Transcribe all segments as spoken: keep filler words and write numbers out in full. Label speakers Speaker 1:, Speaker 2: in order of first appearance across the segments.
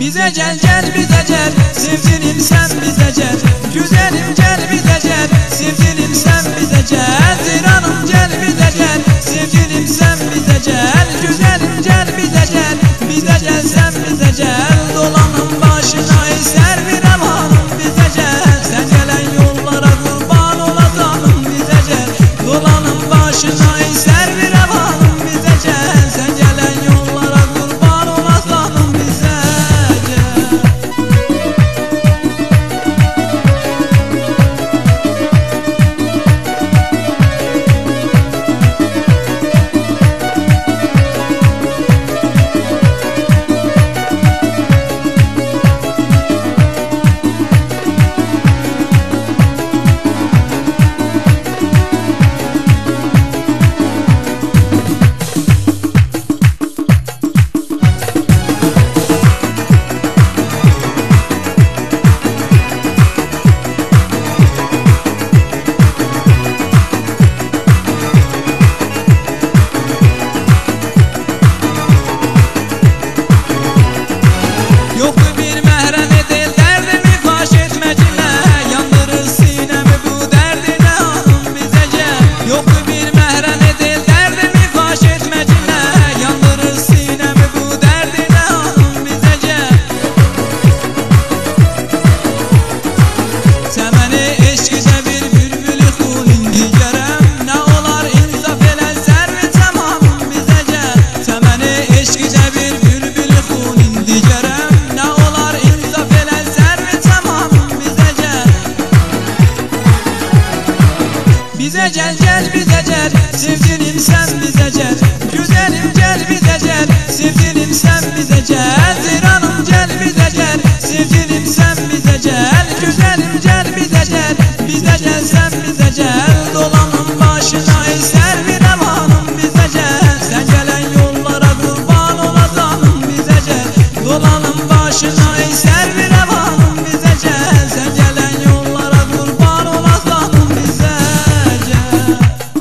Speaker 1: Bize gel gel bize gel, sevgilim sen bize gel. Güzelim gel bize gel, sevgilim sen bize gel. Tiranım gel bize gel, sevgilim sen bize gel. Güzelim gel bize gel, bize gel sen bize gel. Dolanın başına eser bir emanım bize gel. Sen gelen yollara kurban olasanım bize gel. Dolanın başına eser bir emanım bize gel. Sen gelen yollara kurban olasanım bize gel. Bize gel gel bize gel, sevgilim sen bize gel. Güzelim gel bize gel, sevgilim sen bize gel. Tiranım gel bize gel, sevgilim sen bize gel. Güzelim gel bize gel, bize gel sen bize gel. Dolanın başına eser bir emanım bize gel. Sen gelen yollara kurban olasanım bize gel. Dolanın başına eser bir emanım bize gel. Sen gelen yollara kurban olasanım bize gel.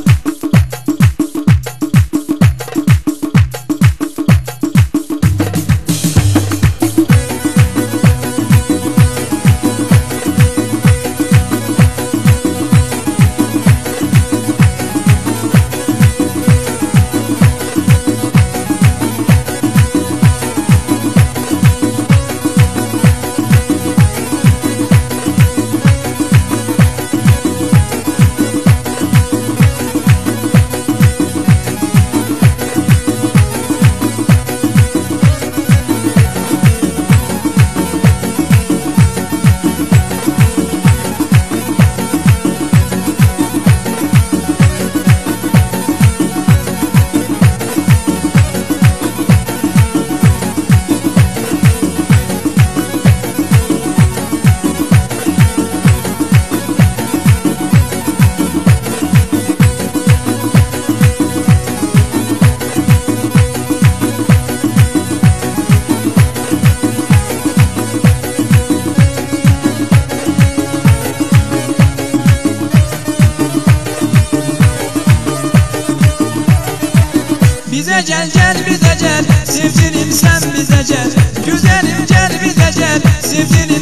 Speaker 1: Bize gel gel bize gel, sevgilim sen bize gel. Güzelim gel bize gel, sevgilim